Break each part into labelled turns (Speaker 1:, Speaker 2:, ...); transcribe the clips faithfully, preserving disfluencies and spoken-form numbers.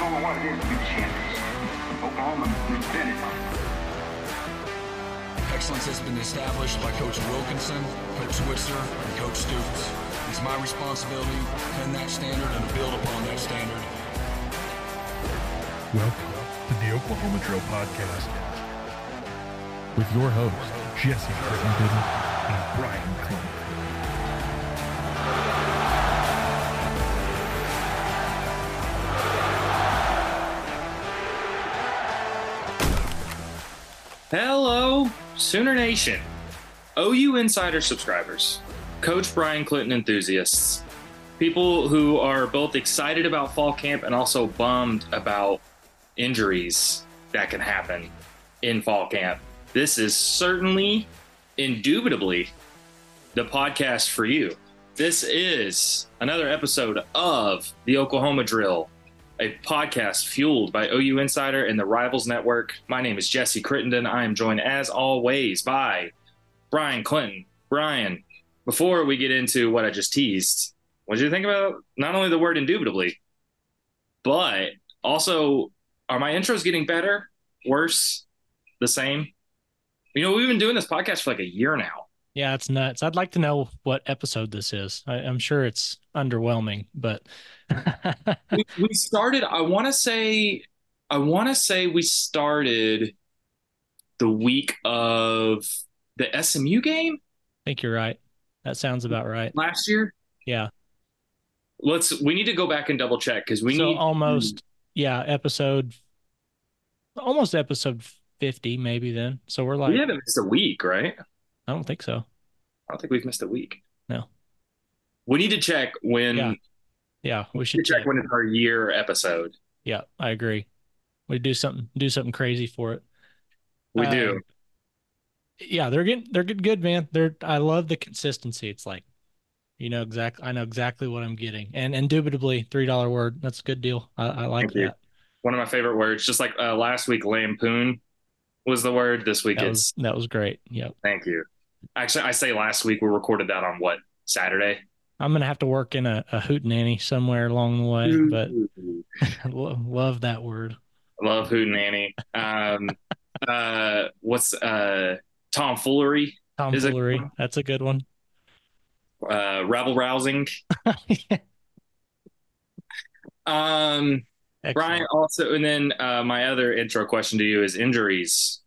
Speaker 1: Oklahoma what it is to be champions. Oklahoma invented it.
Speaker 2: Excellence has been established by Coach Wilkinson, Coach Switzer, and Coach Stoops. It's my responsibility to pin that standard and to build upon that standard.
Speaker 3: Welcome to the Oklahoma Drill Podcast with your hosts, Jesse Crittenden and Brian Clinton.
Speaker 4: Hello, Sooner Nation, O U Insider subscribers, Coach Brian Clinton enthusiasts, people who are both excited about fall camp and also bummed about injuries that can happen in fall camp. This is certainly, indubitably, the podcast for you. This is another episode of the Oklahoma Drill, a podcast fueled by O U Insider and the Rivals Network. My name is Jesse Crittenden. I am joined, as always, by Brian Clinton. Brian, before we get into what I just teased, what did you think about not only the word indubitably, but also, are my intros getting better, worse, the same? You know, we've been doing this podcast for like a year now.
Speaker 5: Yeah, it's nuts. I'd like to know what episode this is. I, I'm sure it's underwhelming, but
Speaker 4: we, we started. I want to say, I want to say we started the week of the S M U game.
Speaker 5: I think you're right. That sounds about right.
Speaker 4: Last year.
Speaker 5: Yeah.
Speaker 4: Let's. We need to go back and double check because we
Speaker 5: so
Speaker 4: need
Speaker 5: almost. Yeah, episode. Almost episode fifty, maybe then. So we're like.
Speaker 4: We haven't missed a week, right?
Speaker 5: I don't think so.
Speaker 4: I don't think we've missed a week.
Speaker 5: No.
Speaker 4: We need to check when.
Speaker 5: Yeah, yeah we should
Speaker 4: check,
Speaker 5: check
Speaker 4: when it's our year episode.
Speaker 5: Yeah, I agree. We do something, do something crazy for it.
Speaker 4: We
Speaker 5: uh,
Speaker 4: do.
Speaker 5: Yeah, they're getting, they're getting good, man. They're. I love the consistency. It's like, you know exactly. I know exactly what I'm getting, and indubitably three dollar word. That's a good deal. I, I like
Speaker 4: Thank
Speaker 5: that.
Speaker 4: You. One of my favorite words. Just like uh, last week, lampoon was the word. This week,
Speaker 5: that
Speaker 4: it's
Speaker 5: was, that was great. Yep.
Speaker 4: Thank you. Actually, I say last week we recorded that on what, Saturday?
Speaker 5: I'm going to have to work in a, a hootenanny somewhere along the way, but love that word.
Speaker 4: Love hootenanny. Um, uh, what's uh, tomfoolery?
Speaker 5: Tomfoolery. A, That's a good one.
Speaker 4: Uh, rabble rousing. um, Excellent. Brian, also, and then uh, my other intro question to you is injuries.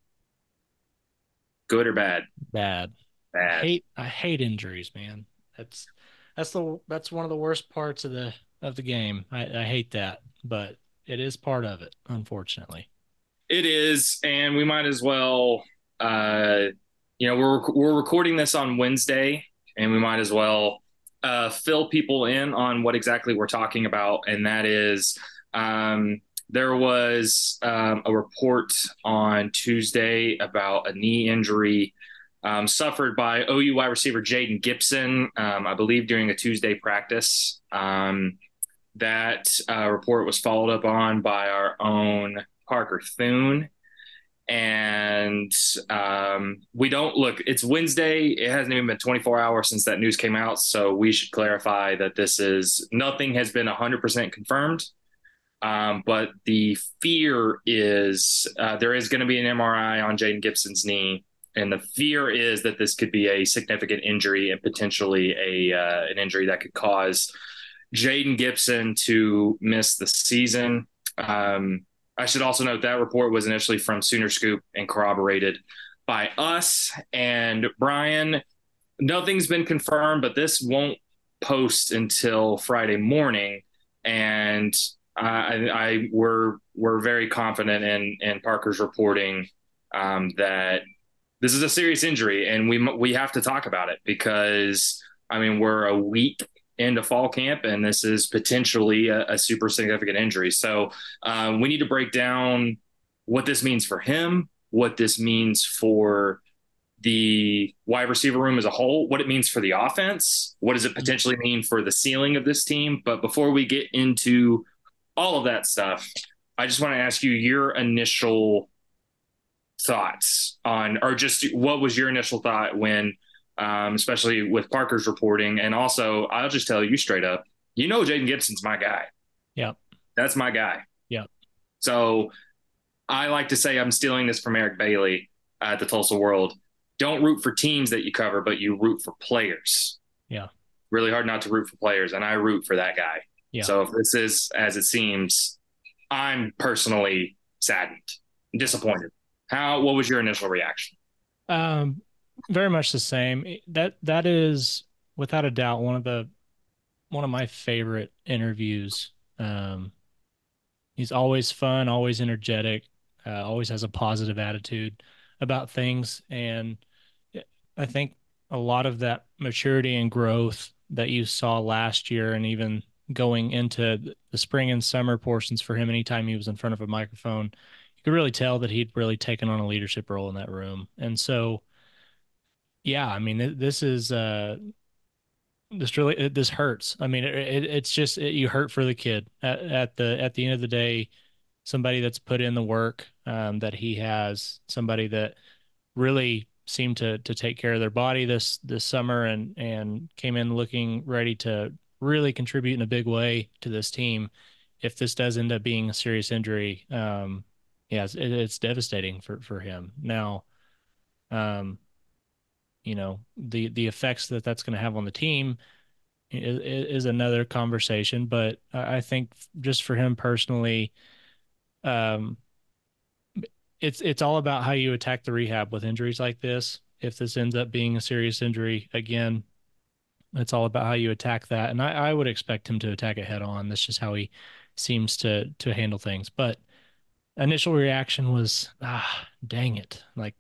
Speaker 4: Good or bad?
Speaker 5: Bad.
Speaker 4: Bad.
Speaker 5: I hate I hate injuries, man. That's that's the that's one of the worst parts of the of the game. I, I hate that, but it is part of it, unfortunately.
Speaker 4: It is, and we might as well. Uh, you know, we're we're recording this on Wednesday, and we might as well uh, fill people in on what exactly we're talking about, and that is. Um, There was um, a report on Tuesday about a knee injury um, suffered by O U wide receiver Jaden Gibson, um, I believe during a Tuesday practice. Um, that uh, report was followed up on by our own Parker Thune. And um, we don't look, it's Wednesday. It hasn't even been twenty-four hours since that news came out. So we should clarify that this is, nothing has been one hundred percent confirmed. Um, but the fear is uh, there is going to be an M R I on Jaden Gibson's knee, and the fear is that this could be a significant injury and potentially a uh, an injury that could cause Jaden Gibson to miss the season. Um, I should also note that report was initially from Sooner Scoop and corroborated by us. And Brian, nothing's been confirmed, but this won't post until Friday morning, and I, I we're we're very confident in in Parker's reporting um, that this is a serious injury, and we we have to talk about it because I mean we're a week into fall camp, and this is potentially a, a super significant injury. So um, we need to break down what this means for him, what this means for the wide receiver room as a whole, what it means for the offense, what does it potentially mean for the ceiling of this team. But before we get into all of that stuff, I just want to ask you your initial thoughts on, or just what was your initial thought when, um, especially with Parker's reporting. And also, I'll just tell you straight up, you know, Jaden Gibson's my guy.
Speaker 5: Yeah.
Speaker 4: That's my guy.
Speaker 5: Yeah.
Speaker 4: So I like to say, I'm stealing this from Eric Bailey at the Tulsa World. Don't root for teams that you cover, but you root for players.
Speaker 5: Yeah.
Speaker 4: Really hard not to root for players, and I root for that guy.
Speaker 5: Yeah.
Speaker 4: So if this is as it seems, I'm personally saddened, disappointed. How? What was your initial reaction?
Speaker 5: Um, very much the same. That that is without a doubt one of the one of my favorite interviews. Um, he's always fun, always energetic, uh, always has a positive attitude about things, and I think a lot of that maturity and growth that you saw last year, and even going into the spring and summer portions for him, anytime he was in front of a microphone, you could really tell that he'd really taken on a leadership role in that room. And so, yeah, I mean, this is uh, this really this hurts. I mean, it, it, it's just it, you hurt for the kid at, at the at the end of the day. Somebody that's put in the work um, that he has, somebody that really seemed to to take care of their body this this summer and and came in looking ready to really contribute in a big way to this team. If this does end up being a serious injury, um, yeah, it's, it's devastating for for him. Now, um, you know, the the effects that that's going to have on the team is, is another conversation. But I think just for him personally, um, it's it's all about how you attack the rehab with injuries like this. If this ends up being a serious injury, again, it's all about how you attack that. And I, I would expect him to attack it head on. That's just how he seems to to handle things. But initial reaction was, ah, dang it. Like,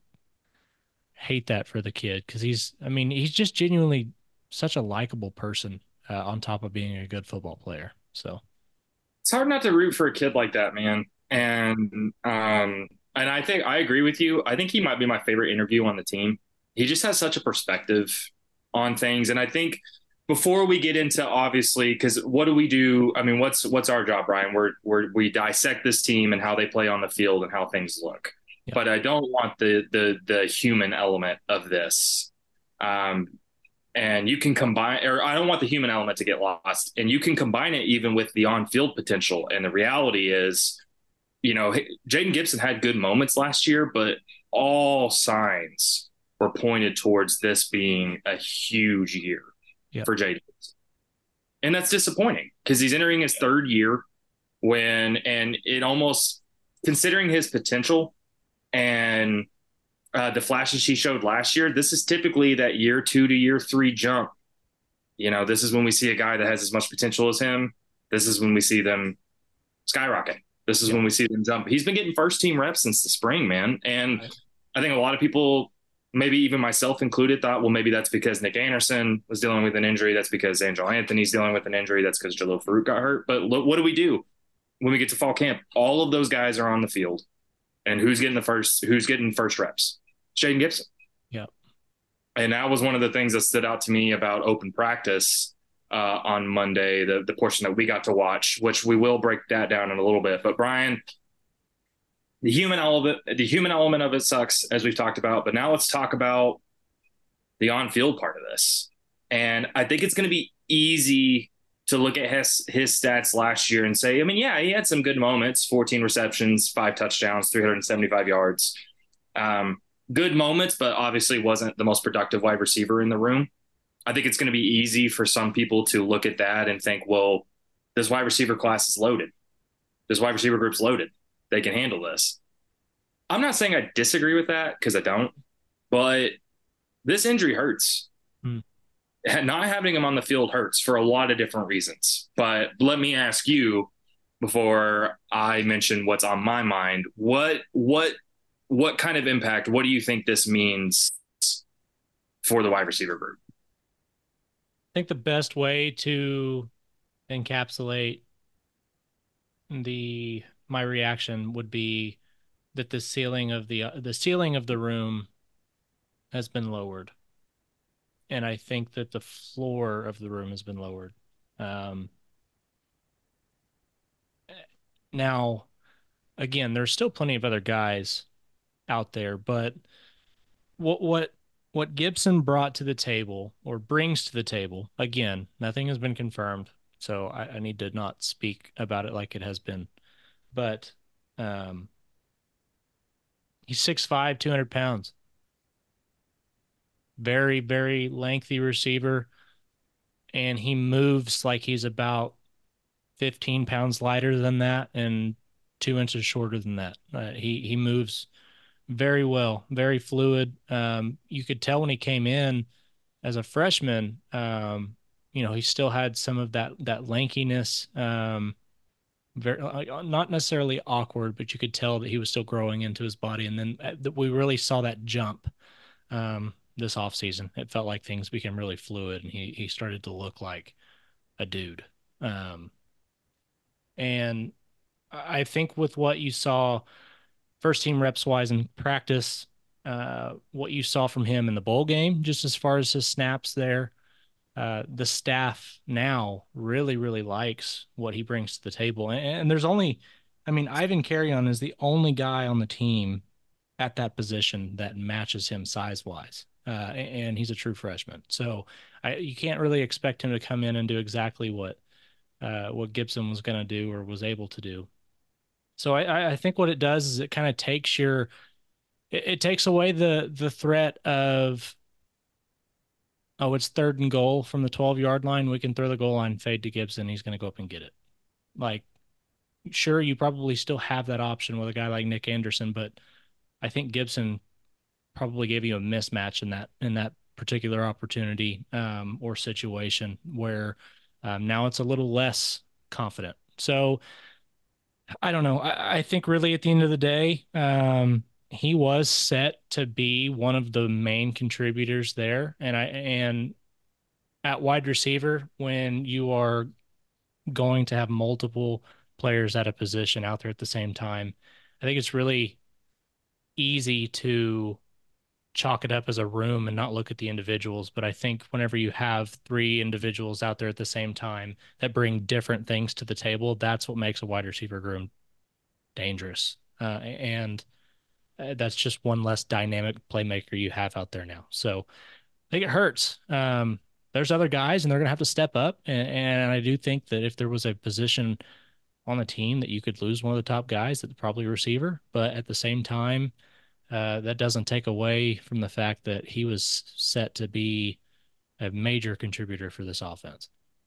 Speaker 5: hate that for the kid because he's, I mean, he's just genuinely such a likable person uh, on top of being a good football player. So
Speaker 4: It's hard not to root for a kid like that, man. And um, and I think I agree with you. I think he might be my favorite interview on the team. He just has such a perspective on things, and I think before we get into obviously, because what do we do? I mean, what's what's our job, Brian? We're we're we dissect this team and how they play on the field and how things look.
Speaker 5: Yeah.
Speaker 4: But I don't want the the the human element of this. Um, and you can combine, or I don't want the human element to get lost, and you can combine it even with the on-field potential. And the reality is, you know, Jaden Gibson had good moments last year, but all signs were pointed towards this being a huge year
Speaker 5: yeah.
Speaker 4: for Jaden Gibson. And that's disappointing because he's entering his third year when, and it almost, considering his potential and uh, the flashes he showed last year, this is typically that year two to year three jump. You know, this is when we see a guy that has as much potential as him. This is when we see them skyrocket. This is yeah. when we see them jump. He's been getting first team reps since the spring, man. And right. I think a lot of people, maybe even myself included, thought, well, maybe that's because Nick Anderson was dealing with an injury. That's because Angel Anthony's dealing with an injury. That's because Jalil Farooq got hurt. But look, what do we do when we get to fall camp? All of those guys are on the field. And who's getting the first, who's getting first reps? Jaden Gibson.
Speaker 5: Yeah.
Speaker 4: And that was one of the things that stood out to me about open practice uh, on Monday, the, the portion that we got to watch, which we will break that down in a little bit. But Brian, the human element, the human element of it sucks, as we've talked about. But now let's talk about the on-field part of this. And I think it's going to be easy to look at his, his stats last year and say, I mean, yeah, he had some good moments, fourteen receptions, five touchdowns, three hundred seventy-five yards. Um, good moments, but obviously wasn't the most productive wide receiver in the room. I think it's going to be easy for some people to look at that and think, well, this wide receiver class is loaded. This wide receiver group's loaded. They can handle this. I'm not saying I disagree with that because I don't, but this injury hurts.
Speaker 5: Hmm.
Speaker 4: Not having him on the field hurts for a lot of different reasons. But let me ask you before I mention what's on my mind, what, what, what kind of impact, what do you think this means for the wide receiver group?
Speaker 5: I think the best way to encapsulate the my reaction would be that the ceiling of the uh, the ceiling of the room has been lowered, and I think that the floor of the room has been lowered. Um, now, again, there's still plenty of other guys out there, but what what what Gibson brought to the table or brings to the table, again, nothing has been confirmed, so I, I need to not speak about it like it has been. but um, he's six five, two hundred pounds. Very, very lengthy receiver. And he moves like he's about fifteen pounds lighter than that and two inches shorter than that. Uh, he, he moves very well, very fluid. Um, you could tell when he came in as a freshman, um, you know, he still had some of that, that lankiness, um, very, uh, not necessarily awkward, but you could tell that he was still growing into his body. And then uh, we really saw that jump, um, this offseason. It felt like things became really fluid and he, he started to look like a dude. Um, and I think with what you saw first team reps wise in practice, uh, what you saw from him in the bowl game, just as far as his snaps there, uh, the staff now really, really likes what he brings to the table. And, and there's only, I mean, Ivan Carrion is the only guy on the team at that position that matches him size wise. Uh, and he's a true freshman. So I, you can't really expect him to come in and do exactly what, uh, what Gibson was going to do or was able to do. So I, I think what it does is it kind of takes your, it, it takes away the the threat of, oh, it's third and goal from the twelve yard line. We can throw the goal line, fade to Gibson. He's going to go up and get it. Like, sure, you probably still have that option with a guy like Nick Anderson, but I think Gibson probably gave you a mismatch in that in that particular opportunity um, or situation where um, now it's a little less confident. So I don't know. I, I think really at the end of the day, um, he was set to be one of the main contributors there. And I and at wide receiver, when you are going to have multiple players at a position out there at the same time, I think it's really easy to chalk it up as a room and not look at the individuals. But I think whenever you have three individuals out there at the same time that bring different things to the table, that's what makes a wide receiver room dangerous. Uh, and that's just one less dynamic playmaker you have out there now. So I think it hurts. Um, there's other guys and they're going to have to step up. And, and I do think that if there was a position on the team that you could lose one of the top guys, that's probably receiver. But at the same time, Uh, that doesn't take away from the fact that he was set to be a major contributor for this offense.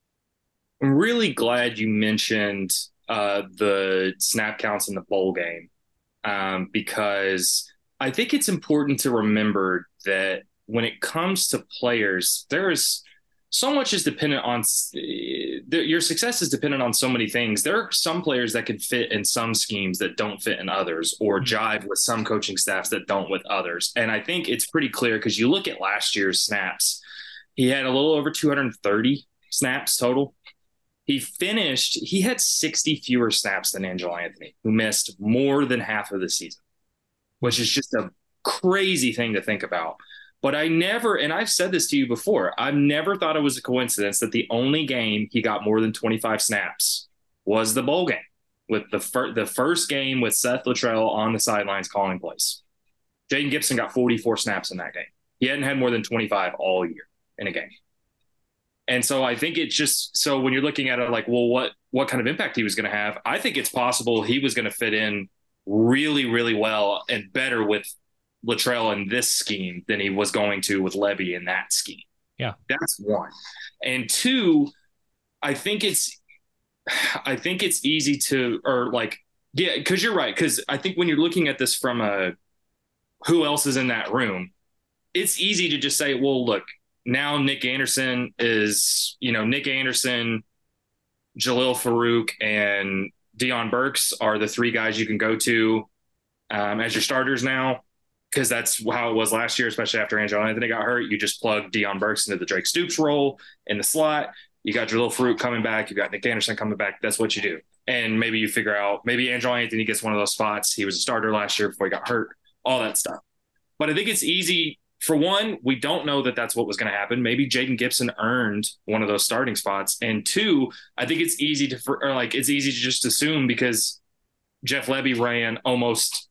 Speaker 4: I'm really glad you mentioned uh, the snap counts in the bowl game um, because I think it's important to remember that when it comes to players, there is so much is dependent on your success is dependent on so many things. There are some players that can fit in some schemes that don't fit in others, or jive with some coaching staffs that don't with others. And I think it's pretty clear because you look at last year's snaps, he had a little over two hundred thirty snaps total. He finished, he had sixty fewer snaps than Angelo Anthony, who missed more than half of the season, which is just a crazy thing to think about. But I never, and I've said this to you before, I've never thought it was a coincidence that the only game he got more than twenty-five snaps was the bowl game, with the, fir- the first game with Seth Littrell on the sidelines calling plays. Jaden Gibson got forty-four snaps in that game. He hadn't had more than twenty-five all year in a game. And so I think it's just, so when you're looking at it like, well, what, what kind of impact he was going to have, I think it's possible he was going to fit in really, really well and better with Littrell in this scheme than he was going to with Levy in that scheme.
Speaker 5: Yeah.
Speaker 4: That's one. And two, I think it's, I think it's easy to, or like, yeah, cause you're right. Cause I think when you're looking at this from a, who else is in that room, it's easy to just say, well, look, now Nick Anderson is, you know, Nick Anderson, Jalil Farouk, and Deion Burks are the three guys you can go to um, as your starters now. Because that's how it was last year, especially after Angelo Anthony got hurt. You just plug Deion Burks into the Drake Stoops role in the slot. You got Jalil Farouk coming back. You got Nick Anderson coming back. That's what you do. And maybe you figure out, maybe Angelo Anthony gets one of those spots. He was a starter last year before he got hurt, all that stuff. But I think it's easy. For one, we don't know that that's what was going to happen. Maybe Jaden Gibson earned one of those starting spots. And two, I think it's easy to, or like, it's easy to just assume because Jeff Levy ran almost,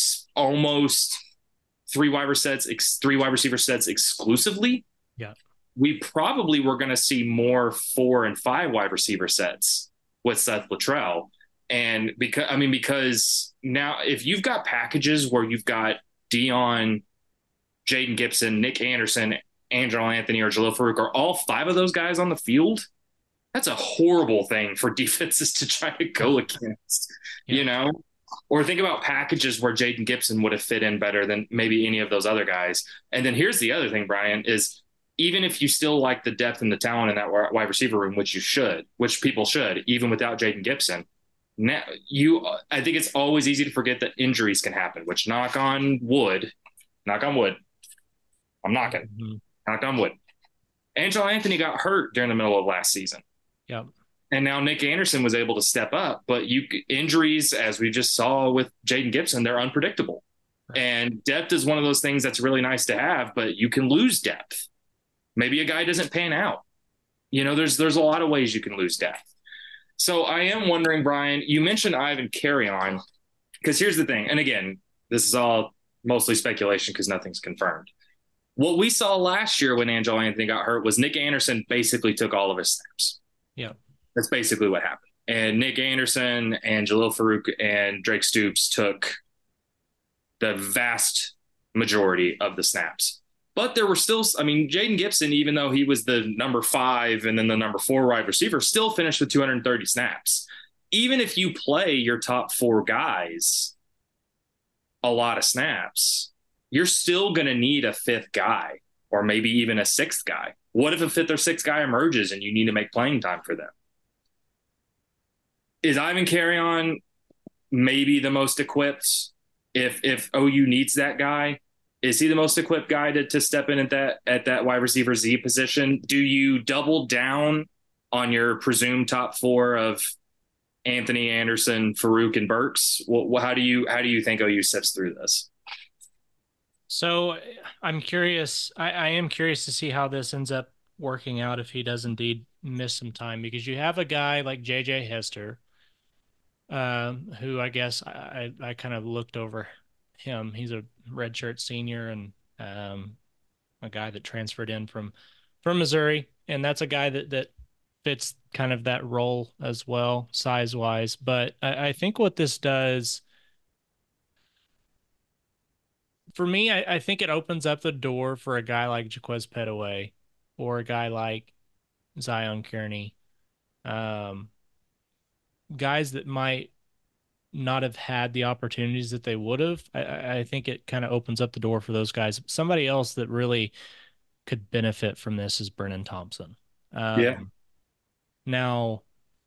Speaker 4: almost, three wide receiver sets, three wide receiver sets exclusively.
Speaker 5: Yeah.
Speaker 4: We probably were going to see more four and five wide receiver sets with Seth Littrell. And because, I mean, because now if you've got packages where you've got Dion, Jaden Gibson, Nick Anderson, Angelo Anthony, or Jalil Farouk, are all five of those guys on the field, that's a horrible thing for defenses to try to go against, yeah. you know? Or think about packages where Jaden Gibson would have fit in better than maybe any of those other guys. And then here's the other thing, Brian, is even if you still like the depth and the talent in that wide receiver room, which you should, which people should, even without Jaden Gibson, now you, I think it's always easy to forget that injuries can happen, which knock on wood, knock on wood. I'm knocking, mm-hmm. knock on wood. Angelo Anthony got hurt during the middle of last season.
Speaker 5: Yep.
Speaker 4: And now Nick Anderson was able to step up, but you injuries, as we just saw with Jaden Gibson, they're unpredictable. Right. And depth is one of those things that's really nice to have, but you can lose depth. Maybe a guy doesn't pan out. You know, there's there's a lot of ways you can lose depth. So I am wondering, Brian, you mentioned Ivan Carrion, because here's the thing. And again, this is all mostly speculation because nothing's confirmed. What we saw last year when Angelo Anthony got hurt was Nick Anderson basically took all of his snaps.
Speaker 5: Yeah.
Speaker 4: That's basically what happened. And Nick Anderson and Jalil Farouk and Drake Stoops took the vast majority of the snaps. But there were still, I mean, Jaden Gibson, even though he was the number five and then the number four wide receiver, still finished with two hundred thirty snaps. Even if you play your top four guys a lot of snaps, you're still going to need a fifth guy or maybe even a sixth guy. What if a fifth or sixth guy emerges and you need to make playing time for them? Is Ivan Carrion maybe the most equipped? If if O U needs that guy, is he the most equipped guy to, to step in at that at that wide receiver Z position? Do you double down on your presumed top four of Anthony, Anderson, Farouk, and Burks? Well, how do you how do you think O U sifts through this?
Speaker 5: So I'm curious. I, I am curious to see how this ends up working out if he does indeed miss some time, because you have a guy like J J Hester, um, who I guess I, I kind of looked over him. He's a redshirt senior and um, a guy that transferred in from from Missouri, and that's a guy that that fits kind of that role as well, size wise. But I, I think what this does for me, I, I think it opens up the door for a guy like Jaquez Petaway or a guy like Zion Kearney, um, guys that might not have had the opportunities that they would have. I, I think it kind of opens up the door for those guys. Somebody else that really could benefit from this is Brennan Thompson. Um,
Speaker 4: yeah.
Speaker 5: Now,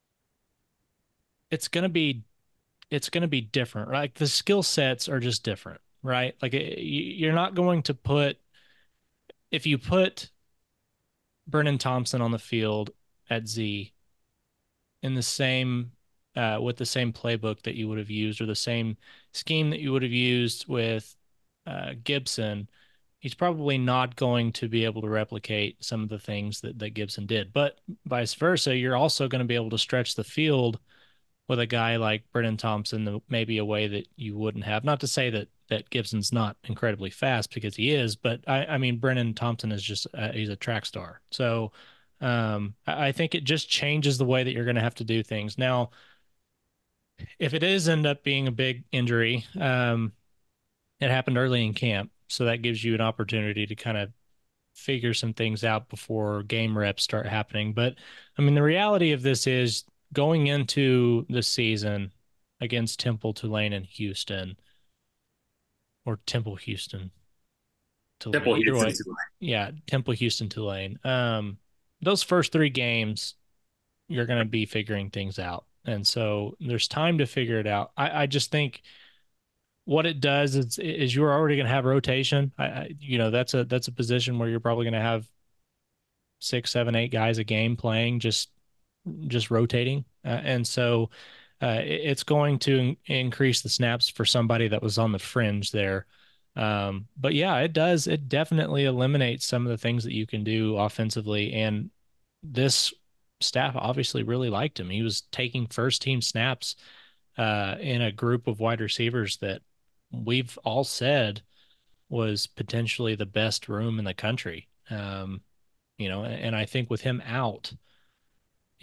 Speaker 5: it's gonna be it's gonna be different, right? Like the skill sets are just different, right? Like it, you're not going to put if you put Brennan Thompson on the field at Z in the same uh, with the same playbook that you would have used or the same scheme that you would have used with uh, Gibson, he's probably not going to be able to replicate some of the things that, that Gibson did. But vice versa, you're also going to be able to stretch the field with a guy like Brennan Thompson, maybe a way that you wouldn't have. Not to say that that Gibson's not incredibly fast, because he is, but I, I mean, Brennan Thompson is just, uh, he's a track star. So um, I think it just changes the way that you're going to have to do things. Now, if it is end up being a big injury, um, it happened early in camp. So that gives you an opportunity to kind of figure some things out before game reps start happening. But I mean, the reality of this is going into the season against Temple, Tulane, and Houston, or Temple, Houston, Tulane.
Speaker 4: Temple, Houston,
Speaker 5: way,
Speaker 4: Tulane.
Speaker 5: Yeah, Temple, Houston, Tulane. Um, those first three games, you're going to be figuring things out. And so there's time to figure it out. I, I just think what it does is, is you're already going to have rotation. I, I, you know, that's a, that's a position where you're probably going to have six, seven, eight guys a game playing, just, just rotating. Uh, and so uh, it, it's going to in- increase the snaps for somebody that was on the fringe there. Um, but yeah, it does. It definitely eliminates some of the things that you can do offensively. And this staff obviously really liked him. He was taking first team snaps uh, in a group of wide receivers that we've all said was potentially the best room in the country. Um, you know, and, and I think with him out, it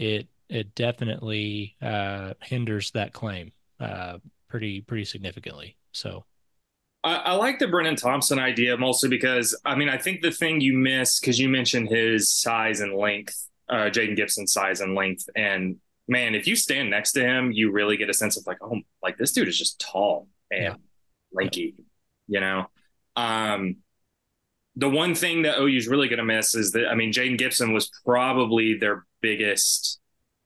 Speaker 5: it definitely uh, hinders that claim uh, pretty pretty significantly. So
Speaker 4: I, I like the Brennan Thompson idea mostly because, I mean, I think the thing you miss, because you mentioned his size and length, uh, Jaden Gibson's size and length. And man, if you stand next to him, you really get a sense of like, oh, like this dude is just tall and
Speaker 5: yeah.
Speaker 4: lanky, yeah. you know? Um, the one thing that O U is really going to miss is that, I mean, Jaden Gibson was probably their biggest,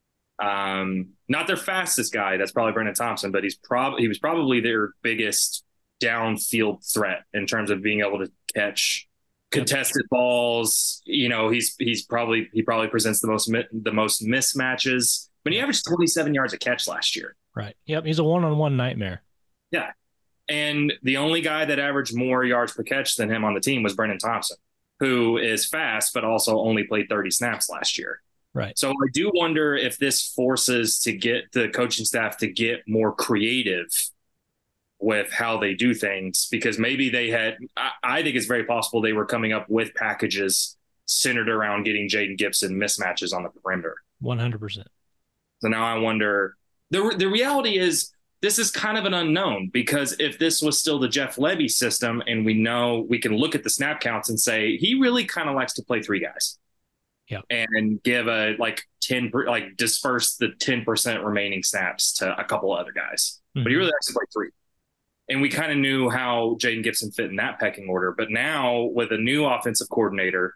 Speaker 4: um, not their fastest guy. That's probably Brennan Thompson, but he's probably, he was probably their biggest downfield threat in terms of being able to catch contested balls. You know, he's he's probably he probably presents the most the most mismatches. But he averaged twenty-seven yards a catch last year.
Speaker 5: Right. Yep. He's a one-on-one nightmare.
Speaker 4: Yeah. And the only guy that averaged more yards per catch than him on the team was Brennan Thompson, who is fast but also only played thirty snaps last year.
Speaker 5: Right.
Speaker 4: So I do wonder if this forces to get the coaching staff to get more creative with how they do things, because maybe they had, I, I think it's very possible they were coming up with packages centered around getting Jaden Gibson mismatches on the perimeter.
Speaker 5: one hundred percent.
Speaker 4: So now I wonder, the the reality is this is kind of an unknown, because if this was still the Jeff Lebby system and we know we can look at the snap counts and say, he really kind of likes to play three guys.
Speaker 5: Yeah.
Speaker 4: And give a like ten, like disperse the ten percent remaining snaps to a couple of other guys, mm-hmm. but he really likes to play three. And we kind of knew how Jaden Gibson fit in that pecking order. But now with a new offensive coordinator,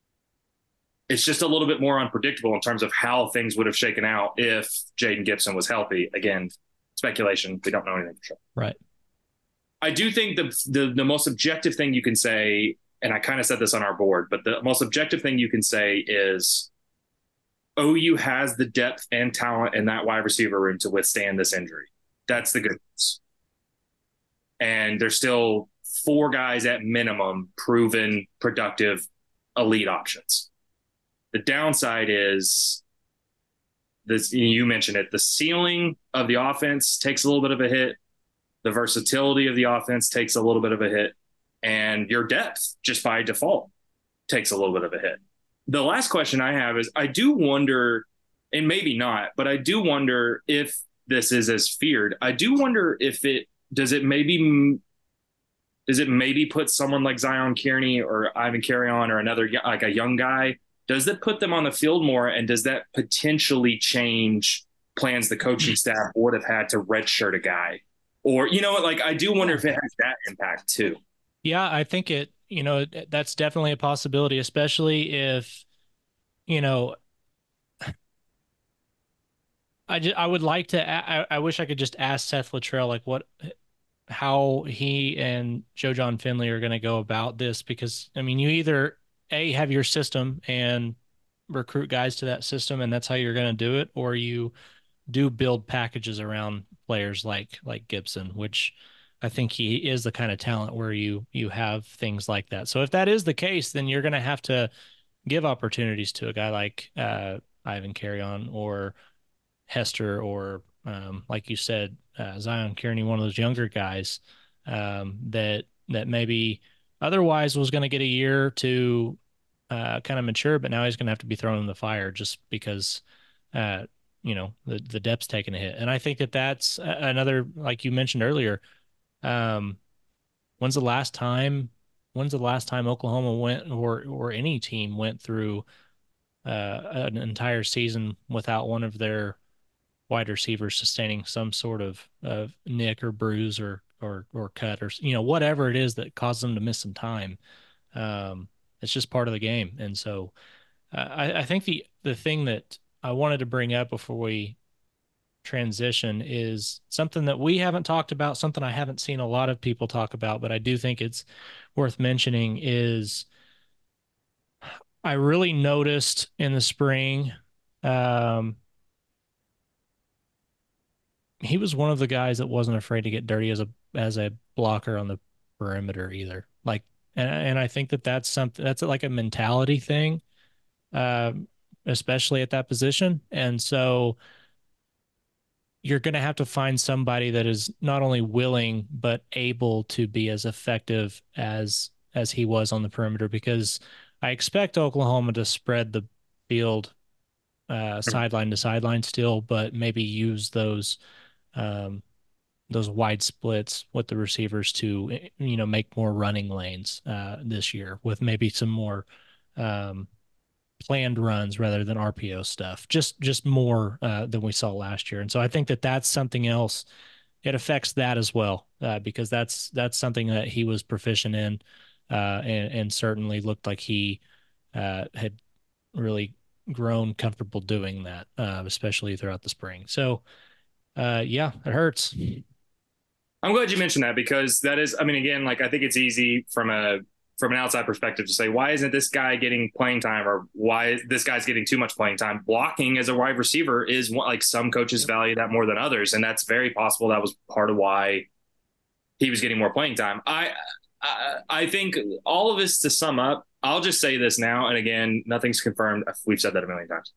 Speaker 4: it's just a little bit more unpredictable in terms of how things would have shaken out if Jaden Gibson was healthy. Again, speculation. We don't know anything for sure.
Speaker 5: Right.
Speaker 4: I do think the, the, the most objective thing you can say, and I kind of said this on our board, but the most objective thing you can say is O U has the depth and talent in that wide receiver room to withstand this injury. That's the good news. And there's still four guys at minimum proven productive elite options. The downside is this, you mentioned it, the ceiling of the offense takes a little bit of a hit. The versatility of the offense takes a little bit of a hit, and your depth just by default takes a little bit of a hit. The last question I have is, I do wonder, and maybe not, but I do wonder if this is as feared. I do wonder if it, Does it maybe does it maybe put someone like Zion Kearney or Ivan Carrion or another like a young guy? Does that put them on the field more, and does that potentially change plans the coaching staff would have had to redshirt a guy? Or, you know, like I do wonder if it has that impact too.
Speaker 5: Yeah, I think it. You know, that's definitely a possibility, especially if, you know, I just, I would like to, I, I wish I could just ask Seth Littrell, like what, how he and Joe John Finley are going to go about this, because I mean, you either A, have your system and recruit guys to that system, and that's how you're going to do it, or you do build packages around players like, like Gibson, which I think he is the kind of talent where you, you have things like that. So if that is the case, then you're going to have to give opportunities to a guy like uh, Ivan Carrion or Hester, or um, like you said, uh, Zion Kearney, one of those younger guys um, that that maybe otherwise was going to get a year to uh, kind of mature, but now he's going to have to be thrown in the fire just because, uh, you know, the the depth's taking a hit. And I think that that's another, like you mentioned earlier. Um, when's the last time? When's the last time Oklahoma went, or or any team went through uh, an entire season without one of their wide receivers sustaining some sort of uh, nick or bruise or, or, or cut, or, you know, whatever it is that caused them to miss some time. Um, it's just part of the game. And so uh, I, I think the, the thing that I wanted to bring up before we transition is something that we haven't talked about, something I haven't seen a lot of people talk about, but I do think it's worth mentioning is I really noticed in the spring, um, he was one of the guys that wasn't afraid to get dirty as a as a blocker on the perimeter either. Like, and and I think that that's something that's like a mentality thing, um, especially at that position. And so you're going to have to find somebody that is not only willing but able to be as effective as as he was on the perimeter, because I expect Oklahoma to spread the field uh, sideline to sideline still, but maybe use those um, those wide splits with the receivers to, you know, make more running lanes uh, this year with maybe some more um, planned runs rather than R P O stuff. Just just more uh, than we saw last year, and so I think that that's something else. It affects that as well uh, because that's that's something that he was proficient in, uh, and and certainly looked like he uh, had really grown comfortable doing that, uh, especially throughout the spring. So, uh, yeah, it hurts.
Speaker 4: I'm glad you mentioned that because that is, I mean, again, like I think it's easy from a from an outside perspective to say, why isn't this guy getting playing time, or why is this guy's getting too much playing time? Blocking as a wide receiver is what, like, some coaches value that more than others, and that's very possible that was part of why he was getting more playing time. I I, I think all of this, to sum up, I'll just say this now, and again, nothing's confirmed. We've said that a million times.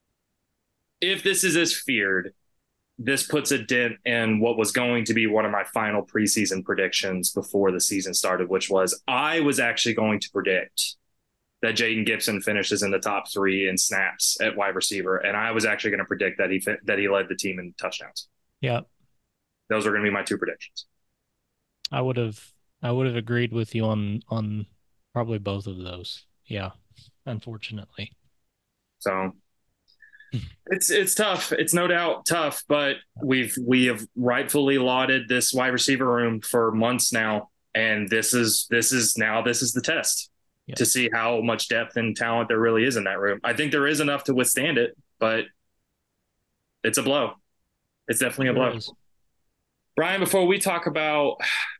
Speaker 4: If this is as feared, this puts a dent in what was going to be one of my final preseason predictions before the season started, which was I was actually going to predict that Jayden Gibson finishes in the top three in snaps at wide receiver, and I was actually going to predict that he that he led the team in touchdowns.
Speaker 5: Yeah,
Speaker 4: those are going to be my two predictions.
Speaker 5: I would have I would have agreed with you on on probably both of those. Yeah, unfortunately.
Speaker 4: So. It's it's tough. It's no doubt tough, but we've we have rightfully lauded this wide receiver room for months now, and this is this is now this is the test yeah. to see how much depth and talent there really is in that room. I think there is enough to withstand it, but it's a blow. It's definitely a blow. Brian, before we talk about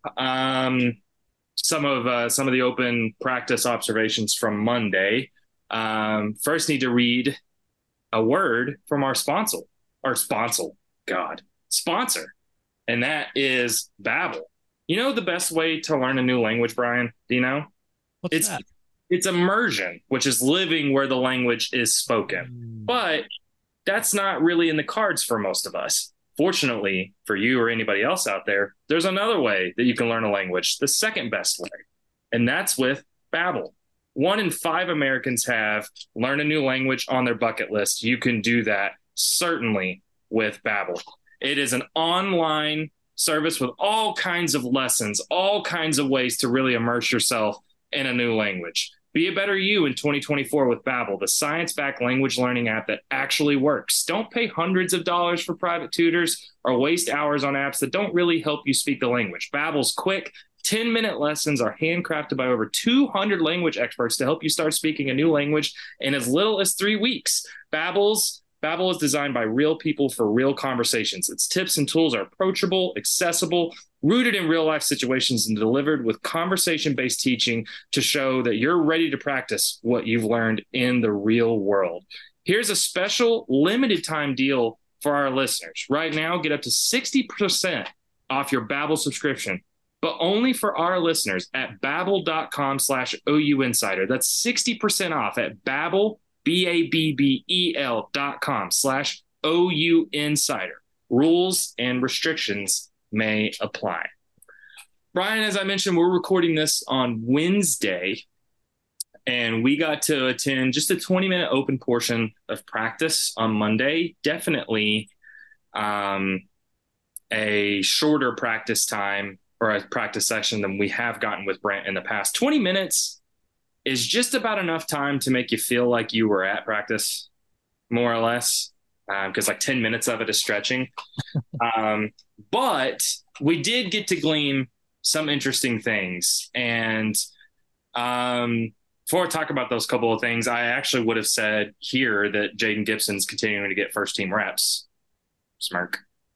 Speaker 4: um, some of uh, some of the open practice observations from Monday, um, first need to read a word from our sponsor, our sponsor, God, sponsor, and that is Babbel. You know the best way to learn a new language, Brian? Do you know?
Speaker 5: What's
Speaker 4: it's
Speaker 5: that?
Speaker 4: It's immersion, which is living where the language is spoken. Mm. But that's not really in the cards for most of us. Fortunately for you or anybody else out there, there's another way that you can learn a language, the second best way, and that's with Babbel. One in five Americans have learn a new language on their bucket list. You can do that certainly with Babbel. It is an online service with all kinds of lessons, all kinds of ways to really immerse yourself in a new language. Be a better you in twenty twenty-four with Babbel, the science-backed language learning app that actually works. Don't pay hundreds of dollars for private tutors or waste hours on apps that don't really help you speak the language. Babbel's quick ten-minute lessons are handcrafted by over two hundred language experts to help you start speaking a new language in as little as three weeks. Babbel's Babbel is designed by real people for real conversations. Its tips and tools are approachable, accessible, rooted in real-life situations, and delivered with conversation-based teaching to show that you're ready to practice what you've learned in the real world. Here's a special limited-time deal for our listeners. Right now, get up to sixty percent off your Babbel subscription, but only for our listeners at babbel.com slash OU Insider. That's sixty percent off at Babbel, B A B B E L dot com slash OU Insider. Rules and restrictions may apply. Brian, as I mentioned, we're recording this on Wednesday, and we got to attend just a twenty-minute open portion of practice on Monday. Definitely um, a shorter practice time or a practice session than we have gotten with Brent in the past. twenty minutes is just about enough time to make you feel like you were at practice, more or less, because um, like ten minutes of it is stretching. um, but we did get to glean some interesting things. And um, before I talk about those couple of things, I actually would have said here that Jayden Gibson's continuing to get first team reps. Smirk.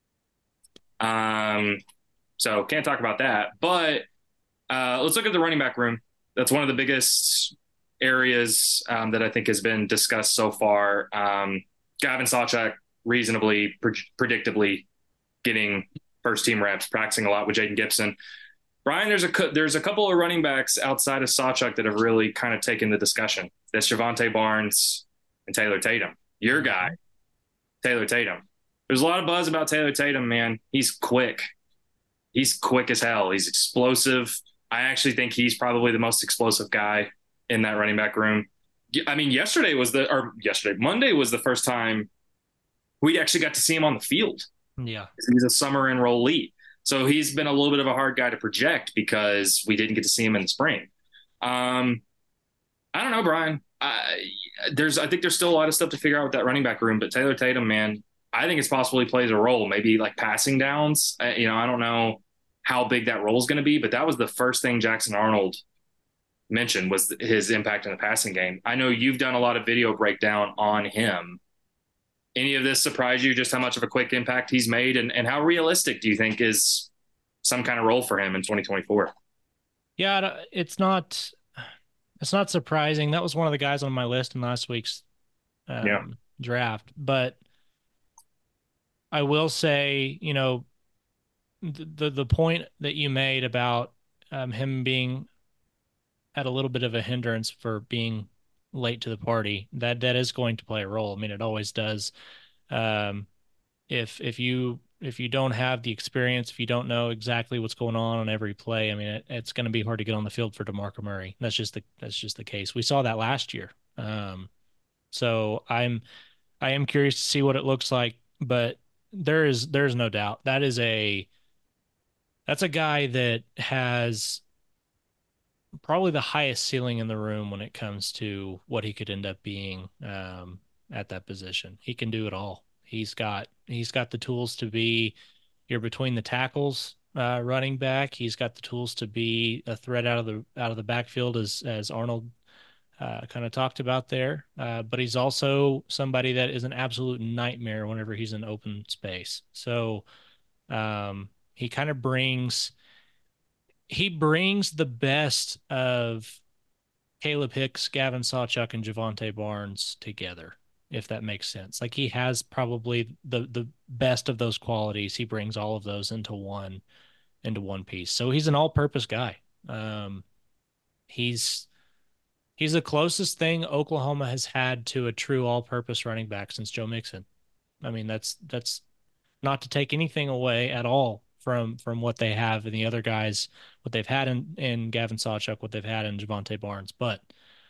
Speaker 4: Um, So can't talk about that, but uh, let's look at the running back room. That's one of the biggest areas um, that I think has been discussed so far. Um, Gavin Sawchuk reasonably, pre- predictably getting first team reps, practicing a lot with Jayden Gibson. Brian, there's a there's a couple of running backs outside of Sawchuk that have really kind of taken the discussion. That's Javonte Barnes and Taylor Tatum. Your guy, Taylor Tatum. There's a lot of buzz about Taylor Tatum, man. He's quick. He's quick as hell. He's explosive. I actually think he's probably the most explosive guy in that running back room. I mean, yesterday was the or yesterday Monday was the first time we actually got to see him on the field.
Speaker 5: Yeah,
Speaker 4: He's a summer enrollee, so he's been a little bit of a hard guy to project because we didn't get to see him in the spring. Um, I don't know, Brian. I, there's I think there's still a lot of stuff to figure out with that running back room, but Taylor Tatum, man, I think it's possible he plays a role, maybe like passing downs. Uh, you know, I don't know how big that role is going to be, but that was the first thing Jackson Arnold mentioned was his impact in the passing game. I know you've done a lot of video breakdown on him. Any of this surprise you, just how much of a quick impact he's made, and, and how realistic do you think is some kind of role for him in twenty twenty-four?
Speaker 5: Yeah, it's not it's not surprising. That was one of the guys on my list in last week's um,
Speaker 4: Yeah.
Speaker 5: draft. But I will say, you know, the the, the point that you made about um, him being at a little bit of a hindrance for being late to the party, that that is going to play a role. I mean, it always does. Um, if if you if you don't have the experience, if you don't know exactly what's going on on every play, I mean, it, it's going to be hard to get on the field for DeMarco Murray. That's just the that's just the case. We saw that last year. Um, so I'm I am curious to see what it looks like, but there is there's no doubt that is a that's a guy that has probably the highest ceiling in the room when it comes to what he could end up being um, at that position. He can do it all. He's got he's got the tools to be you're between the tackles uh, running back. He's got the tools to be a threat out of the out of the backfield as as Arnold uh, kind of talked about there. Uh, but he's also somebody that is an absolute nightmare whenever he's in open space. So um, he kind of brings he brings the best of Caleb Hicks, Gavin Sawchuk, and Javante Barnes together, if that makes sense. Like he has probably the the best of those qualities. He brings all of those into one into one piece. So he's an all-purpose guy. Um, he's he's the closest thing Oklahoma has had to a true all-purpose running back since Joe Mixon. I mean, that's that's not to take anything away at all from from what they have and the other guys, what they've had in, in Gavin Sawchuk, what they've had in Javante Barnes. But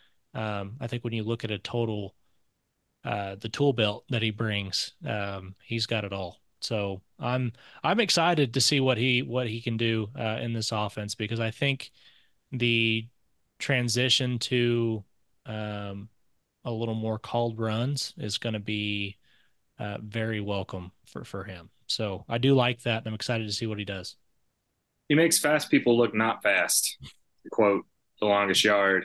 Speaker 5: um, I think when you look at a total, uh, the tool belt that he brings, um, he's got it all. So I'm I'm excited to see what he what he can do uh, in this offense, because I think the transition to um, a little more called runs is going to be uh, very welcome for for him. So I do like that, and I'm excited to see what he does.
Speaker 4: He makes fast people look not fast, to quote The Longest Yard.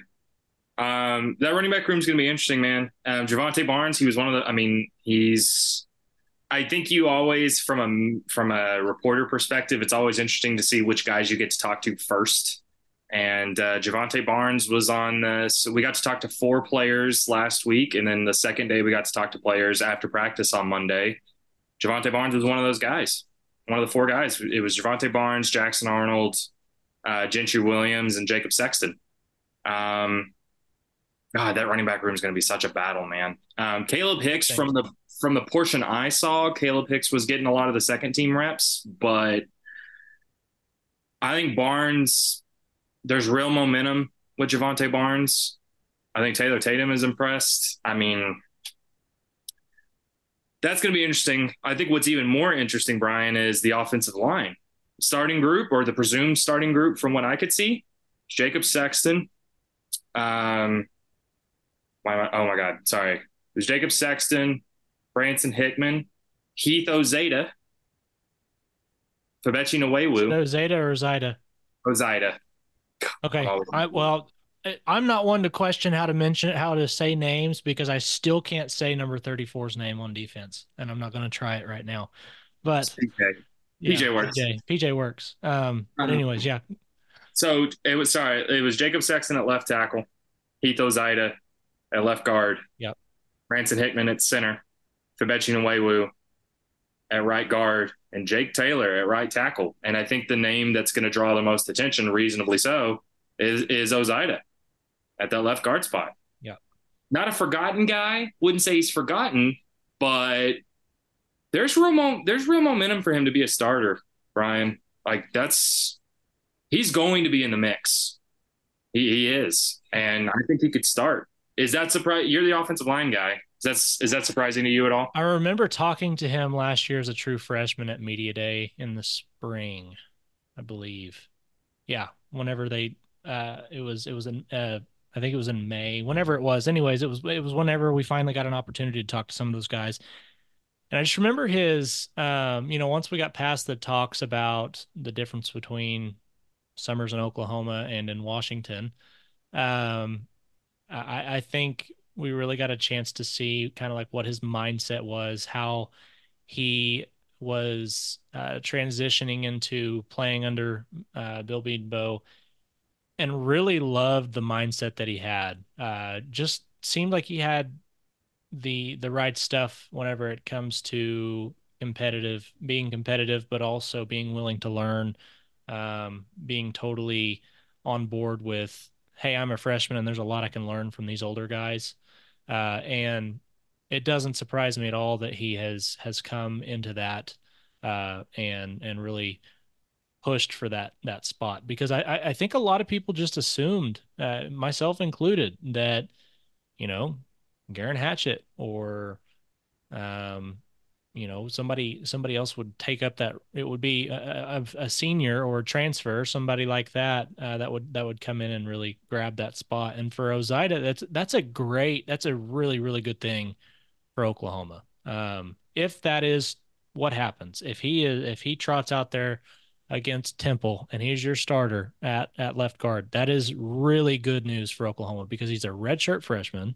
Speaker 4: Um, that running back room is going to be interesting, man. Um, Javante Barnes, he was one of the, I mean, he's, I think you always, from a, from a reporter perspective, it's always interesting to see which guys you get to talk to first. And uh, Javante Barnes was on this. So we got to talk to four players last week. And then the second day we got to talk to players after practice on Monday. Javante Barnes was one of those guys, one of the four guys. It was Javante Barnes, Jackson Arnold, uh, Gentry Williams, and Jacob Sexton. Um, God, that running back room is going to be such a battle, man. Um, Caleb Hicks, from the from the portion I saw, Caleb Hicks was getting a lot of the second team reps, but I think Barnes, there's real momentum with Javante Barnes. I think Taylor Tatum is impressed. I mean, that's going to be interesting. I think what's even more interesting, Brian, is the offensive line. Starting group, or the presumed starting group from what I could see, Jacob Sexton. Um, my, oh, my God. Sorry. It was Jacob Sexton, Branson Hickman, Heath Ozada, Fabechi Nwewu.
Speaker 5: Zeta or Zida?
Speaker 4: Ozida.
Speaker 5: Okay.
Speaker 4: Oh.
Speaker 5: I, well, I'm not one to question how to mention how to say names, because I still can't say number thirty-four's name on defense, and I'm not going to try it right now. But
Speaker 4: P J,
Speaker 5: yeah,
Speaker 4: P J works.
Speaker 5: P J, P J works. Um, but
Speaker 4: Uh-huh.
Speaker 5: anyways, yeah.
Speaker 4: So it was sorry, it was Jacob Sexton at left tackle, Heath Ozida at left guard.
Speaker 5: Yep.
Speaker 4: Branson Hickman at center, Fabechi Nwewu at right guard, and Jake Taylor at right tackle. And I think the name that's going to draw the most attention, reasonably so, is is Ozida at that left guard spot.
Speaker 5: Yeah.
Speaker 4: Not a forgotten guy. Wouldn't say he's forgotten, but there's real mo- there's real momentum for him to be a starter, Brian. Like that's he's going to be in the mix. He, he is, and I think he could start. Is that surprise? You're the offensive line guy. Is that is that surprising to you at all?
Speaker 5: I remember talking to him last year as a true freshman at Media Day in the spring, I believe. Yeah, whenever they, uh, it was it was in, uh, I think it was in May. Whenever it was, anyways, it was it was whenever we finally got an opportunity to talk to some of those guys. And I just remember his, um, you know, once we got past the talks about the difference between summers in Oklahoma and in Washington, um, I, I think we really got a chance to see kind of like what his mindset was, how he was uh, transitioning into playing under uh, Bill Bedenbaugh, and really loved the mindset that he had. Uh, just seemed like he had the the right stuff whenever it comes to competitive, being competitive, but also being willing to learn, um, being totally on board with, hey, I'm a freshman and there's a lot I can learn from these older guys. Uh, and it doesn't surprise me at all that he has has come into that uh, and and really pushed for that that spot, because I I think a lot of people just assumed, uh, myself included, that you know Garen Hatchett or um you know somebody somebody else would take up that. It would be a, a, a senior or a transfer, somebody like that, uh, that would that would come in and really grab that spot. And for Ozaida, that's that's a great that's a really really good thing for Oklahoma. Um, if that is what happens, if he is if he trots out there against Temple and he's your starter at at left guard, that is really good news for Oklahoma, because he's a redshirt freshman.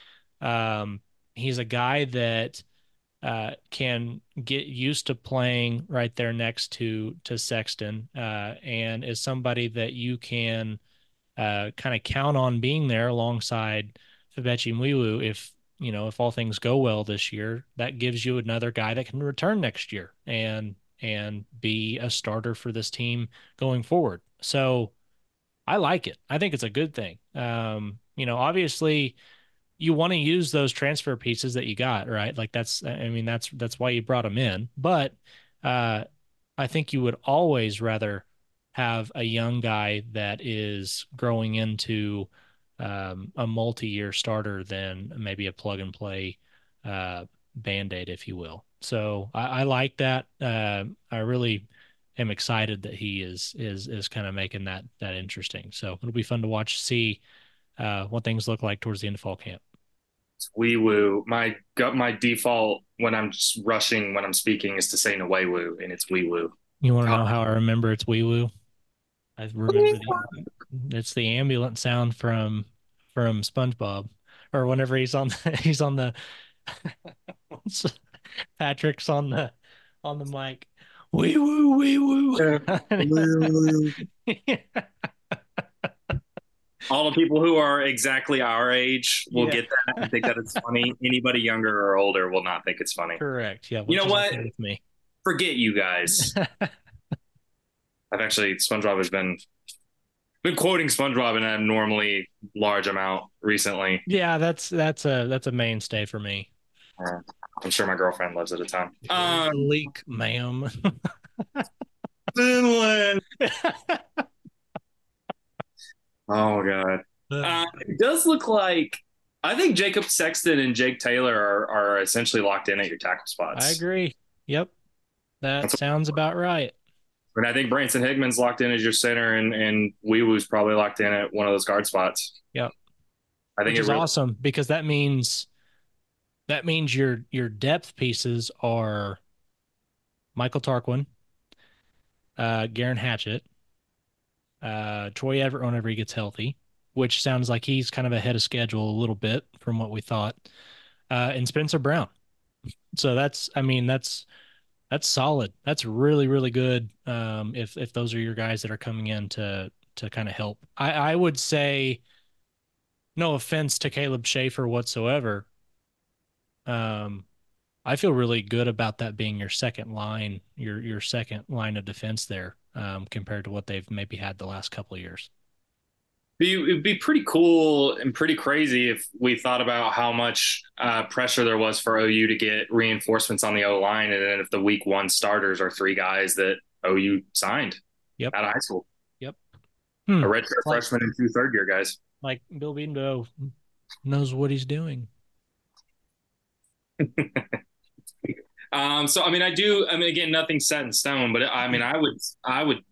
Speaker 5: Um, he's a guy that uh, can get used to playing right there next to to Sexton, uh, and is somebody that you can uh, kind of count on being there alongside Febechi Mwiwu. If you know if all things go well this year, that gives you another guy that can return next year and and be a starter for this team going forward. So I like it. I think it's a good thing. Um, you know, obviously you want to use those transfer pieces that you got, right? Like that's, I mean, that's, that's why you brought them in. But uh, I think you would always rather have a young guy that is growing into um, a multi-year starter than maybe a plug and play uh, Band-Aid, if you will. So I, I like that. Uh, I really am excited that he is, is, is kind of making that, that interesting. So it'll be fun to watch, see uh, what things look like towards the end of fall camp.
Speaker 4: Wee woo. My gut, my default when I'm just rushing when I'm speaking is to say Nwewoo, and it's wee woo.
Speaker 5: You want to know how I remember it's wee woo? I remember the, it's the ambulance sound from from SpongeBob, or whenever he's on the, he's on the Patrick's on the on the mic. Wee woo, wee woo.
Speaker 4: Yeah. All the people who are exactly our age will yeah. get that and think that it's funny. Anybody younger or older will not think it's funny.
Speaker 5: Correct. Yeah.
Speaker 4: You know what? With me. Forget you guys. I've actually, SpongeBob has been been quoting SpongeBob in an abnormally large amount recently.
Speaker 5: Yeah, that's that's a that's a mainstay for me.
Speaker 4: Uh, I'm sure my girlfriend loves it a ton.
Speaker 5: Um, leak, ma'am.
Speaker 4: Finland. Oh, God. Uh, it does look like, I think Jacob Sexton and Jake Taylor are, are essentially locked in at your tackle spots.
Speaker 5: I agree. Yep. That That's sounds what, about right.
Speaker 4: And I think Branson Higman's locked in as your center, and, and Wee Woo's probably locked in at one of those guard spots.
Speaker 5: Yep.
Speaker 4: I think
Speaker 5: Which
Speaker 4: it's
Speaker 5: really- awesome, because that means that means your your depth pieces are Michael Tarquin, uh, Garen Hatchett, Uh, Troy Everett whenever he gets healthy, which sounds like he's kind of ahead of schedule a little bit from what we thought, uh, and Spencer Brown. So that's, I mean, that's that's solid. That's really really good. Um, if if those are your guys that are coming in to to kind of help, I I would say, no offense to Caleb Schaefer whatsoever. Um, I feel really good about that being your second line, your your second line of defense there. Um, compared to what they've maybe had the last couple of years.
Speaker 4: It'd be pretty cool and pretty crazy if we thought about how much uh, pressure there was for O U to get reinforcements on the O-line, and then if the week one starters are three guys that O U signed
Speaker 5: yep.
Speaker 4: out of high school.
Speaker 5: Yep.
Speaker 4: Hmm. A redshirt like, freshman and two third-year guys.
Speaker 5: Like Bill Bedenbaugh knows what he's doing.
Speaker 4: Um, so I mean, I do. I mean, again, nothing's set in stone, but I mean, I would, I would,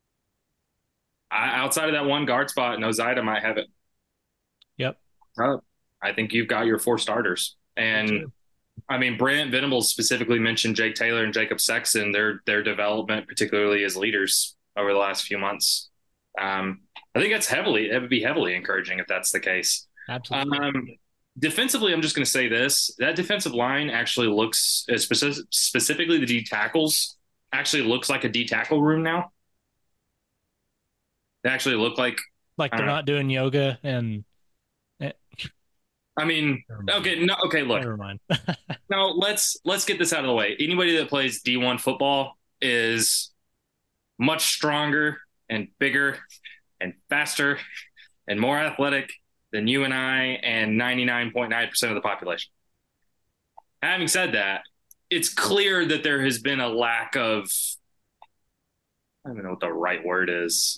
Speaker 4: I, outside of that one guard spot, Nozaida might have it.
Speaker 5: Yep.
Speaker 4: Uh, I think you've got your four starters, and I mean, Brant Venables specifically mentioned Jake Taylor and Jacob Sexton, their their development, particularly as leaders over the last few months. Um, I think that's heavily, it would be heavily encouraging if that's the case.
Speaker 5: Absolutely.
Speaker 4: Um, defensively, I'm just going to say this: that defensive line actually looks, uh, specific, specifically the D tackles, actually looks like a D tackle room now. They actually look like
Speaker 5: like they're
Speaker 4: uh,
Speaker 5: not doing yoga and.
Speaker 4: I mean, okay, no, okay, look.
Speaker 5: Never mind.
Speaker 4: No, let's let's get this out of the way. Anybody that plays D one football is much stronger and bigger and faster and more athletic than you and I and ninety-nine point nine percent of the population. Having said that, it's clear that there has been a lack of, I don't even know what the right word is,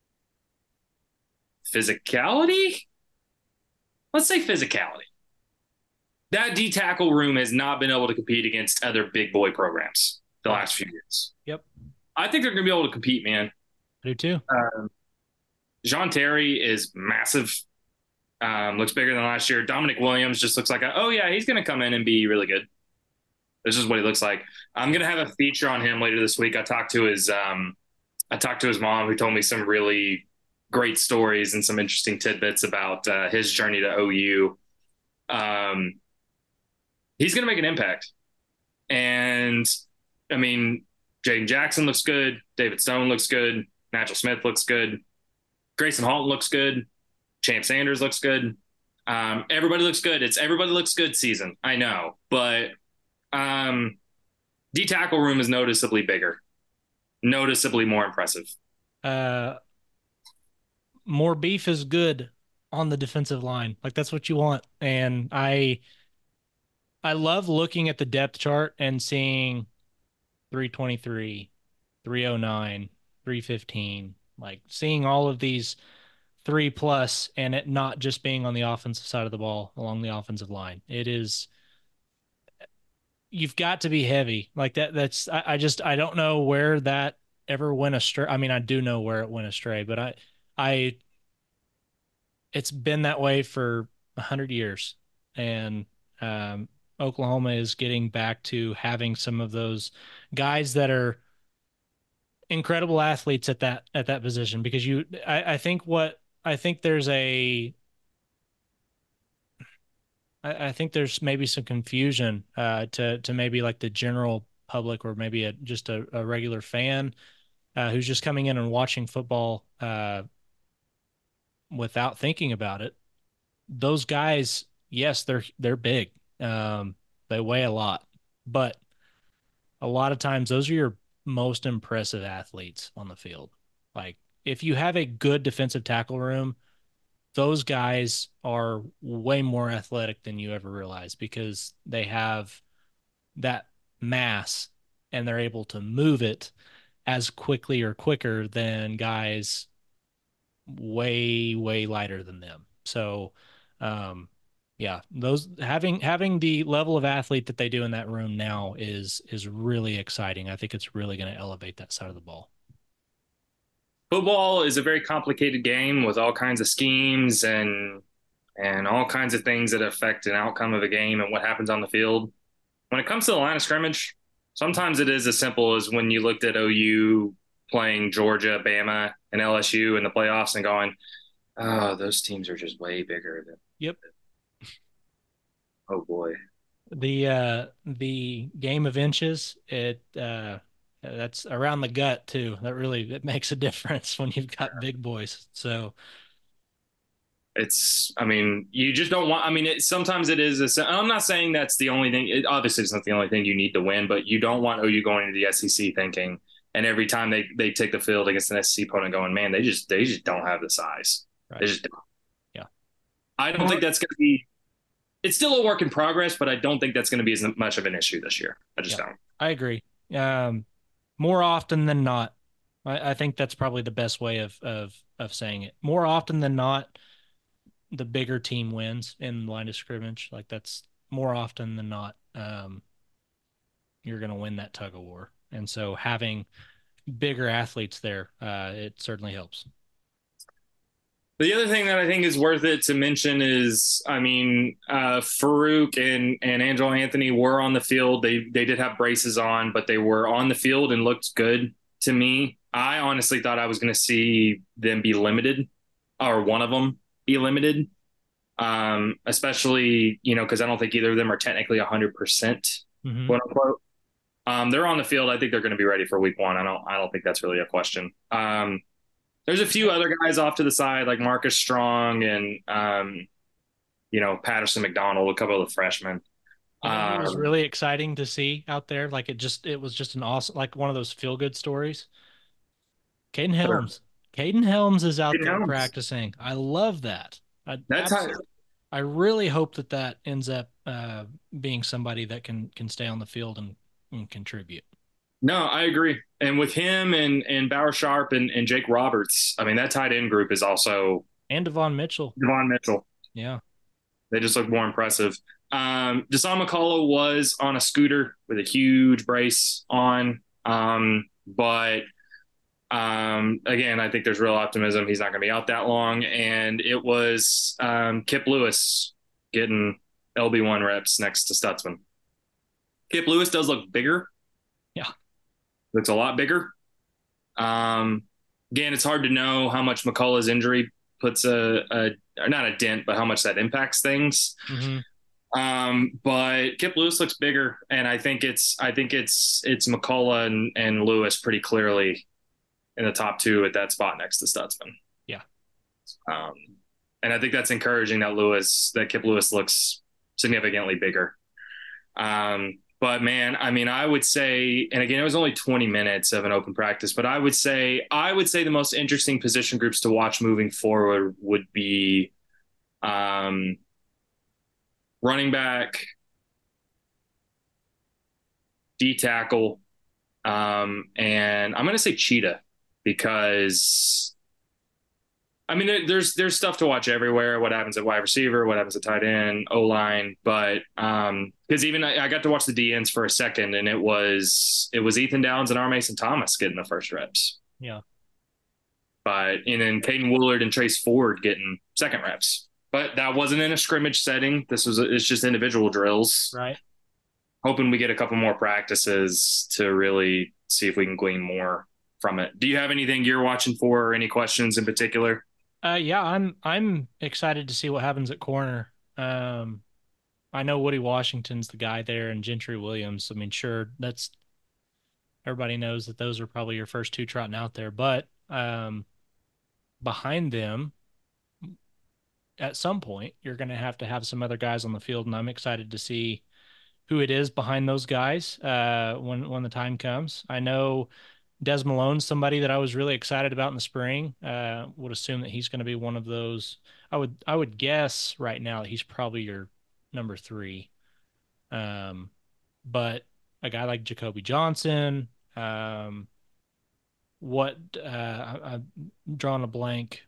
Speaker 4: physicality? Let's say physicality. That D tackle room has not been able to compete against other big boy programs the last few years.
Speaker 5: Yep.
Speaker 4: I think they're going to be able to compete, man.
Speaker 5: I do too.
Speaker 4: Um, Jean Terry is massive. Um, looks bigger than last year. Dominic Williams just looks like, a, oh, yeah, he's going to come in and be really good. This is what he looks like. I'm going to have a feature on him later this week. I talked to his um, I talked to his mom, who told me some really great stories and some interesting tidbits about uh, his journey to O U. Um, he's going to make an impact. And, I mean, Jaden Jackson looks good. David Stone looks good. Nigel Smith looks good. Grayson Halton looks good. Champ Sanders looks good. Um, everybody looks good. It's everybody looks good season. I know. But um, D tackle room is noticeably bigger, noticeably more impressive.
Speaker 5: Uh, more beef is good on the defensive line. Like that's what you want. And I, I love looking at the depth chart and seeing three twenty-three, three oh nine, three fifteen, like seeing all of these three plus and it not just being on the offensive side of the ball along the offensive line. It is, you've got to be heavy like that. That's, I, I just, I don't know where that ever went astray. I mean, I do know where it went astray, but I, I, it's been that way for a hundred years. And, um, Oklahoma is getting back to having some of those guys that are incredible athletes at that, at that position, because you, I, I think what, I think there's a, I, I think there's maybe some confusion uh, to, to maybe like the general public or maybe a, just a, a regular fan uh, who's just coming in and watching football uh, without thinking about it. Those guys, yes, they're, they're big. Um, they weigh a lot, but a lot of times those are your most impressive athletes on the field. Like if you have a good defensive tackle room, those guys are way more athletic than you ever realize because they have that mass and they're able to move it as quickly or quicker than guys way, way lighter than them. So, um, yeah, those having having the level of athlete that they do in that room now is is really exciting. I think it's really going to elevate that side of the ball.
Speaker 4: Football is a very complicated game with all kinds of schemes and and all kinds of things that affect an outcome of a game and what happens on the field. When it comes to the line of scrimmage, sometimes it is as simple as when you looked at O U playing Georgia, Bama, and L S U in the playoffs and going, oh, those teams are just way bigger than.
Speaker 5: Yep.
Speaker 4: Oh boy.
Speaker 5: The uh the game of inches, it uh that's around the gut too. That really, it makes a difference when you've got big boys. So
Speaker 4: it's, I mean, you just don't want, I mean, it, sometimes it is, a, I'm not saying that's the only thing. It, obviously it's not the only thing you need to win, but you don't want O U going into the S E C thinking, and every time they, they take the field against an S E C opponent going, man, they just, they just don't have the size.
Speaker 5: right.
Speaker 4: They just don't.
Speaker 5: Yeah.
Speaker 4: I don't think that's going to be, it's still a work in progress, but I don't think that's going to be as much of an issue this year. I just
Speaker 5: yeah,
Speaker 4: don't.
Speaker 5: I agree. Um, more often than not, I, I think that's probably the best way of, of, of saying it. More often than not, the bigger team wins in line of scrimmage. Like that's more often than not, um, you're going to win that tug of war. And so having bigger athletes there, uh, it certainly helps.
Speaker 4: The other thing that I think is worth it to mention is, I mean, uh, Farouk and, and Angelo Anthony were on the field. They they did have braces on, but they were on the field and looked good to me. I honestly thought I was going to see them be limited, or one of them be limited, um, especially, you know, because I don't think either of them are technically one hundred percent,
Speaker 5: Mm-hmm.
Speaker 4: quote unquote. Um, they're on the field. I think they're going to be ready for week one. I don't I don't think that's really a question. Um, There's a few other guys off to the side, like Marcus Strong and, um, you know, Patterson McDonald, a couple of the freshmen.
Speaker 5: You know, it was
Speaker 4: Um,
Speaker 5: really exciting to see out there. Like it just, it was just an awesome, like one of those feel good stories. Caden Helms. Caden Helms is out
Speaker 4: Caden
Speaker 5: there
Speaker 4: Helms.
Speaker 5: practicing. I love that. I,
Speaker 4: That's how,
Speaker 5: I really hope that that ends up uh, being somebody that can can stay on the field and, and contribute.
Speaker 4: no, I agree. And with him and, and Bauer Sharp and, and Jake Roberts, I mean, that tight end group is also
Speaker 5: And Devon Mitchell.
Speaker 4: Devon Mitchell.
Speaker 5: Yeah.
Speaker 4: They just look more impressive. Um, Desan McCullough was on a scooter with a huge brace on. Um, but um, again, I think there's real optimism. He's not going to be out that long. And it was um, Kip Lewis getting L B one reps next to Stutzman. Kip Lewis does look bigger.
Speaker 5: Yeah.
Speaker 4: Looks a lot bigger. Um, again, it's hard to know how much McCullough's injury puts a, a or not a dent, but how much that impacts things.
Speaker 5: Mm-hmm.
Speaker 4: Um, but Kip Lewis looks bigger, and I think it's I think it's it's McCullough and, and Lewis pretty clearly in the top two at that spot next to Stutzman.
Speaker 5: Yeah.
Speaker 4: Um, and I think that's encouraging that Lewis that Kip Lewis looks significantly bigger. Um, but man, I mean, I would say, and again, it was only twenty minutes of an open practice, but I would say, I would say the most interesting position groups to watch moving forward would be, um, running back, D tackle, um, and I'm going to say Cheetah because I mean, there, there's there's stuff to watch everywhere. What happens at wide receiver? What happens at tight end? O line? But um, because even I, I got to watch the D Ns for a second, and it was it was Ethan Downs and R. Mason Thomas getting the first reps.
Speaker 5: Yeah.
Speaker 4: But and then Caden Woolard and Trace Ford getting second reps. But that wasn't in a scrimmage setting. This was it's just individual drills.
Speaker 5: Right.
Speaker 4: Hoping we get a couple more practices to really see if we can glean more from it. Do you have anything you're watching for, or any questions in particular?
Speaker 5: Uh, yeah, I'm I'm excited to see what happens at corner. Um, I know Woody Washington's the guy there, and Gentry Williams. I mean, sure, that's everybody knows that those are probably your first two trotting out there. But um, behind them, at some point, you're going to have to have some other guys on the field, and I'm excited to see who it is behind those guys uh, when when the time comes. I know Des Malone's somebody that I was really excited about in the spring. Uh, would assume that he's going to be one of those. I would I would guess right now that he's probably your number three. Um, but a guy like Jacoby Johnson, um, what uh, I, I'm drawing a blank.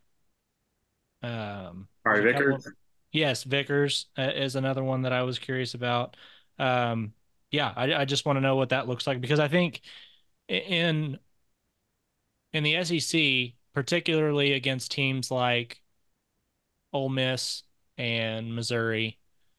Speaker 5: Um,
Speaker 4: All right, Vickers.
Speaker 5: Yes, Vickers uh, is another one that I was curious about. Um, yeah, I, I just want to know what that looks like because I think in in the S E C, particularly against teams like Ole Miss and Missouri,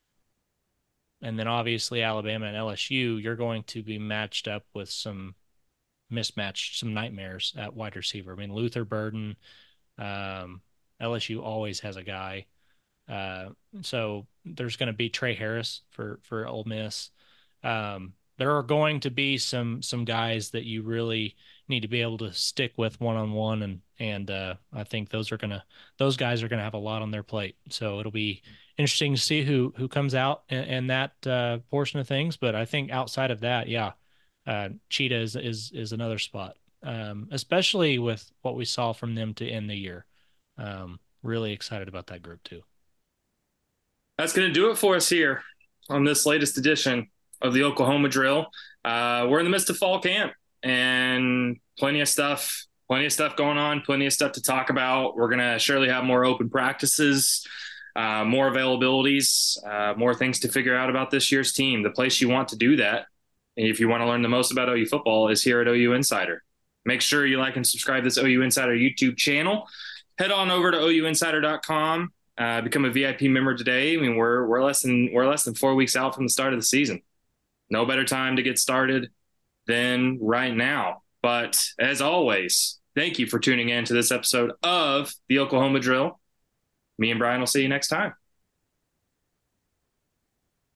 Speaker 5: and then obviously Alabama and L S U, you're going to be matched up with some mismatched, some nightmares at wide receiver. I mean, Luther Burden, um, L S U always has a guy. Uh, so there's going to be Trey Harris for for Ole Miss. Um, there are going to be some some guys that you really need to be able to stick with one on one, and and uh, I think those are gonna those guys are gonna have a lot on their plate. So it'll be interesting to see who who comes out in, in that uh, portion of things. But I think outside of that, yeah, uh, Cheetah is is is another spot, um, especially with what we saw from them to end the year. Um, really excited about that group too.
Speaker 4: That's going to do it for us here on this latest edition of the Oklahoma Drill. Uh, we're in the midst of fall camp and plenty of stuff, plenty of stuff going on, plenty of stuff to talk about. We're going to surely have more open practices uh, more availabilities, uh, more things to figure out about this year's team. The place you want to do that, if you want to learn the most about O U football, is here at O U Insider. Make sure you like and subscribe to this O U Insider YouTube channel. Head on over to O U insider dot com. Uh, become a V I P member today. I mean, we're we're less than we're less than four weeks out from the start of the season. No better time to get started than right now. But as always, thank you for tuning in to this episode of the Oklahoma Drill. Me and Brian will see you next time.